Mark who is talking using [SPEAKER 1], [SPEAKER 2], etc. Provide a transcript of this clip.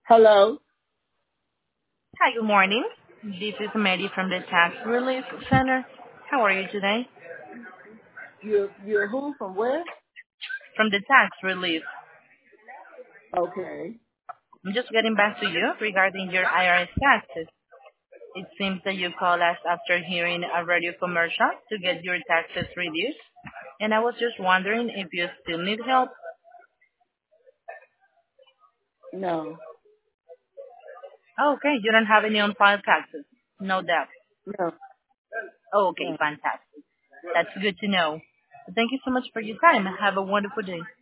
[SPEAKER 1] Hello.
[SPEAKER 2] Hi, good morning. This is Mary from the Tax Relief Center. How are you today?
[SPEAKER 1] You're who from where?
[SPEAKER 2] From the Tax Relief.
[SPEAKER 1] Okay.
[SPEAKER 2] I'm just getting back to you regarding your IRS taxes. It seems that you called us after hearing a radio commercial to get your taxes reduced, and I was just wondering if you still need help.
[SPEAKER 1] No.
[SPEAKER 2] Oh, okay, you don't have any on-file taxes. No debt.
[SPEAKER 1] No.
[SPEAKER 2] Oh, okay,
[SPEAKER 1] No.
[SPEAKER 2] fantastic. That's good to know. Thank you so much for your time. Have a wonderful day.